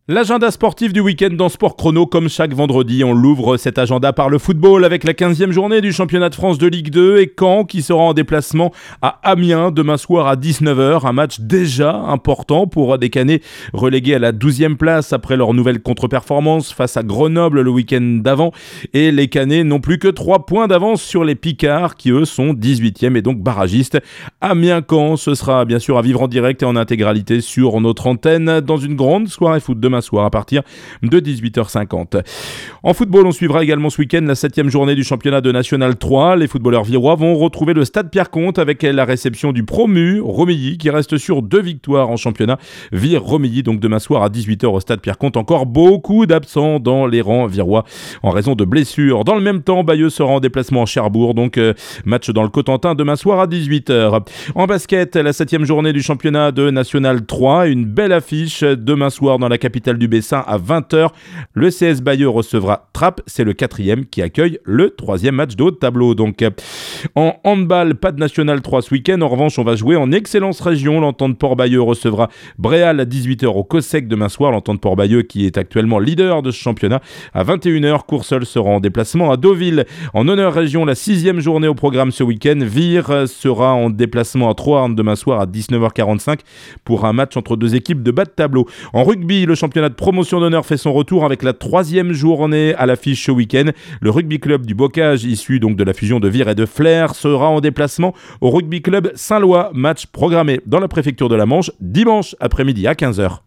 L'agenda sportif du week-end dans Sport Chrono, comme chaque vendredi, on l'ouvre cet agenda par le football avec la 15e journée du championnat de France de Ligue 2 et Caen qui sera en déplacement à Amiens demain soir à 19h. Un match déjà important pour des Canets relégués à la 12e place après leur nouvelle contre-performance face à Grenoble le week-end d'avant. Et les Canets n'ont plus que 3 points d'avance sur les Picards qui eux sont 18e et donc barragistes. Amiens-Caen, ce sera bien sûr à vivre en direct et en intégralité sur notre antenne dans une grande soirée foot demain soir à partir de 18h50. En football, on suivra également ce week-end la 7e journée du championnat de National 3. Les footballeurs virois vont retrouver le stade Pierre-Comte avec la réception du promu Romilly qui reste sur 2 victoires en championnat. Vire Romilly donc demain soir à 18h au stade Pierre-Comte. Encore beaucoup d'absents dans les rangs virois en raison de blessures. Dans le même temps, Bayeux sera en déplacement à Cherbourg, donc match dans le Cotentin demain soir à 18h. En basket, la 7e journée du championnat de National 3. Une belle affiche demain soir dans la capitale du Bessin à 20h. Le CS Bayeux recevra Trappes, c'est le 4e qui accueille le 3e match de haut de tableau. Donc, en handball, pas de National 3 ce week-end. En revanche, on va jouer en Excellence Région. L'Entente Port-Bayeux recevra Bréal à 18h au COSEC demain soir. L'Entente Port-Bayeux qui est actuellement leader de ce championnat. À 21h, Courseulles sera en déplacement à Deauville. En honneur région, la 6e journée au programme ce week-end. Vire sera en déplacement à Troarn demain soir à 19h45 pour un match entre deux équipes de bas de tableau. En rugby, le championnat de promotion d'honneur fait son retour avec la 3e journée à l'affiche ce week-end. Le rugby club du Bocage, issu donc de la fusion de Vire et de Flers, sera en déplacement au rugby club Saint-Lois. Match programmé dans la préfecture de la Manche dimanche après-midi à 15h.